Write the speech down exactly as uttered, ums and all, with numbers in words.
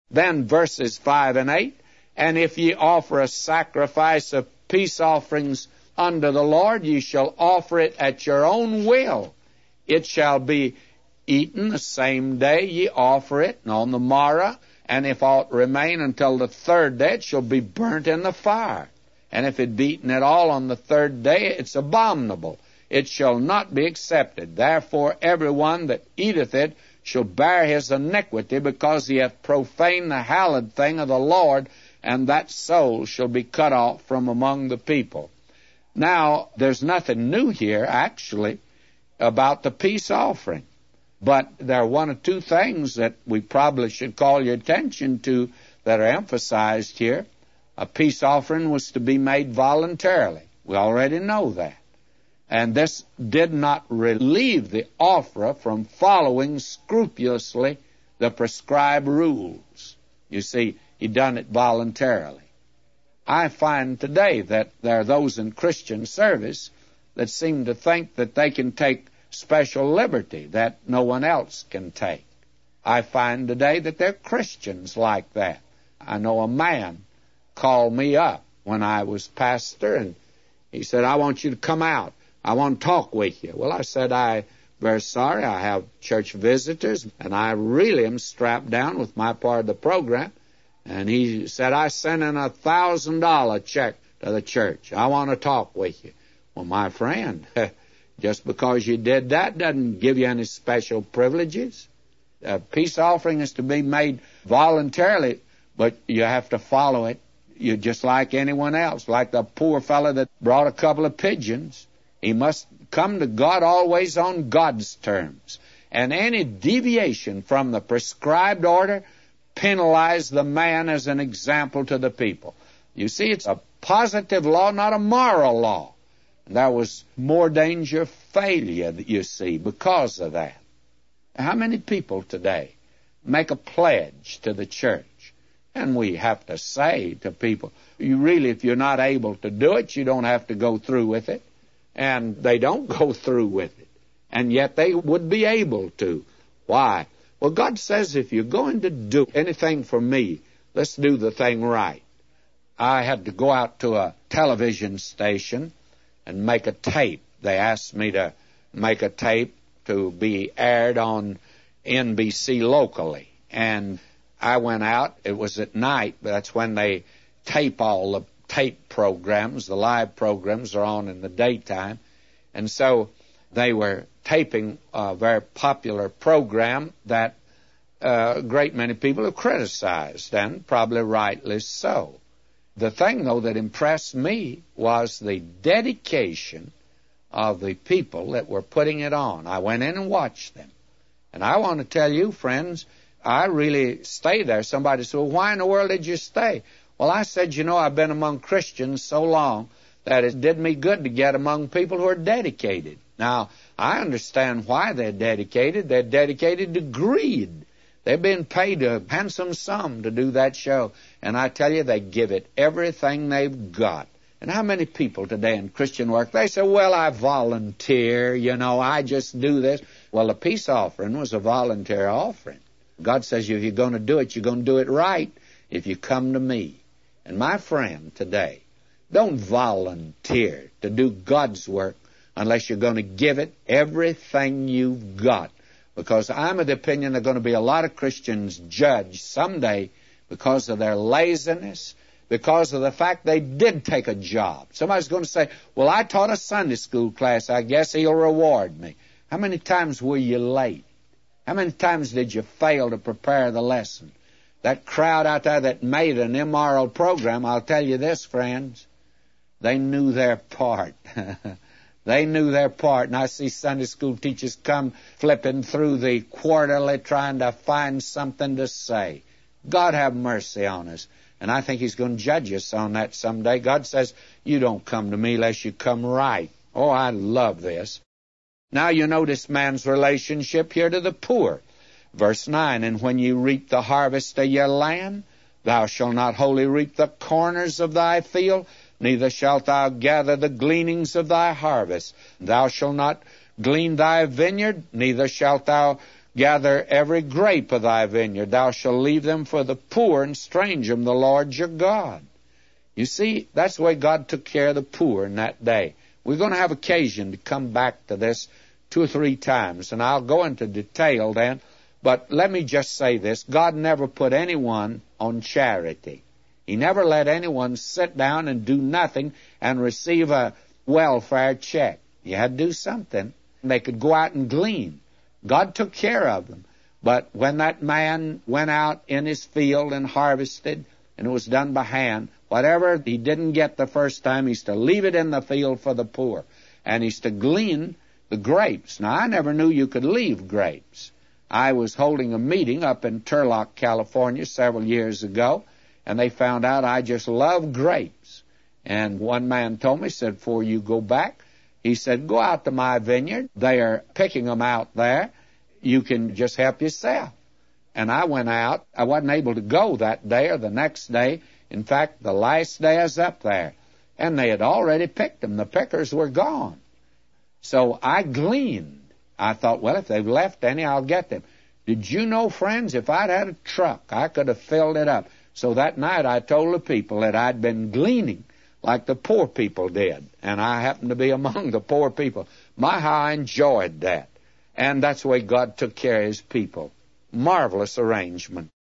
Then verses five and eight, and if ye offer a sacrifice of peace offerings unto the Lord, ye shall offer it at your own will. It shall be eaten the same day ye offer it, and on the morrow, and if aught remain until the third day, it shall be burnt in the fire. And if it be eaten at all on the third day, it's abominable. It shall not be accepted. Therefore every one that eateth it shall bear his iniquity, because he hath profaned the hallowed thing of the Lord, and that soul shall be cut off from among the people. Now, there's nothing new here, actually, about the peace offering. But there are one or two things that we probably should call your attention to that are emphasized here. A peace offering was to be made voluntarily. We already know that. And this did not relieve the offerer from following scrupulously the prescribed rules. You see, he done it voluntarily. I find today that there are those in Christian service that seem to think that they can take special liberty that no one else can take. I find today that there are Christians like that. I know a man called me up when I was pastor, and he said, I want you to come out. I want to talk with you. Well, I said, I'm very sorry. I have church visitors, and I really am strapped down with my part of the program. And he said, I sent in a thousand dollar check to the church. I want to talk with you. Well, my friend, just because you did that doesn't give you any special privileges. A peace offering is to be made voluntarily, but you have to follow it. You're just like anyone else, like the poor fellow that brought a couple of pigeons. He must come to God always on God's terms. And any deviation from the prescribed order penalize the man as an example to the people. You see, it's a positive law, not a moral law. And there was more danger of failure, you see, because of that. How many people today make a pledge to the church? And we have to say to people, you really, if you're not able to do it, you don't have to go through with it. And they don't go through with it. And yet they would be able to. Why? Well, God says if you're going to do anything for me, let's do the thing right. I had to go out to a television station and make a tape. They asked me to make a tape to be aired on N B C locally. And I went out. It was at night, but that's when they tape all the tape programs. The live programs are on in the daytime. And so they were taping a very popular program that uh, a great many people have criticized, and probably rightly so. The thing, though, that impressed me was the dedication of the people that were putting it on. I went in and watched them. And I want to tell you, friends, I really stayed there. Somebody said, well, why in the world did you stay? Well, I said, you know, I've been among Christians so long that it did me good to get among people who are dedicated. Now, I understand why they're dedicated. They're dedicated to greed. They've been paid a handsome sum to do that show. And I tell you, they give it everything they've got. And how many people today in Christian work, they say, well, I volunteer, you know, I just do this. Well, a peace offering was a voluntary offering. God says if you're going to do it, you're going to do it right if you come to me. And my friend today, don't volunteer to do God's work unless you're going to give it everything you've got. Because I'm of the opinion there are going to be a lot of Christians judged someday because of their laziness, because of the fact they did take a job. Somebody's going to say, well, I taught a Sunday school class. I guess he'll reward me. How many times were you late? How many times did you fail to prepare the lesson? That crowd out there that made an immoral program, I'll tell you this, friends, they knew their part. They knew their part. And I see Sunday school teachers come flipping through the quarterly trying to find something to say. God have mercy on us. And I think he's going to judge us on that someday. God says, you don't come to me unless you come right. Oh, I love this. Now you notice man's relationship here to the poor. Verse nine, and when you reap the harvest of your land, thou shalt not wholly reap the corners of thy field, neither shalt thou gather the gleanings of thy harvest. Thou shalt not glean thy vineyard, neither shalt thou gather every grape of thy vineyard. Thou shalt leave them for the poor, and strange them, the Lord your God. You see, that's the way God took care of the poor in that day. We're going to have occasion to come back to this two or three times, and I'll go into detail then. But let me just say this. God never put anyone on charity. He never let anyone sit down and do nothing and receive a welfare check. You had to do something. They could go out and glean. God took care of them. But when that man went out in his field and harvested, and it was done by hand, whatever he didn't get the first time, he's to leave it in the field for the poor. And he's to glean the grapes. Now, I never knew you could leave grapes. I was holding a meeting up in Turlock, California, several years ago, and they found out I just love grapes. And one man told me, said, before you go back, he said, go out to my vineyard. They are picking them out there. You can just help yourself. And I went out. I wasn't able to go that day or the next day. In fact, the last day I was up there. And they had already picked them. The pickers were gone. So I gleaned. I thought, well, if they've left any, I'll get them. Did you know, friends, if I'd had a truck, I could have filled it up. So that night I told the people that I'd been gleaning like the poor people did. And I happened to be among the poor people. My, how I enjoyed that. And that's the way God took care of his people. Marvelous arrangement.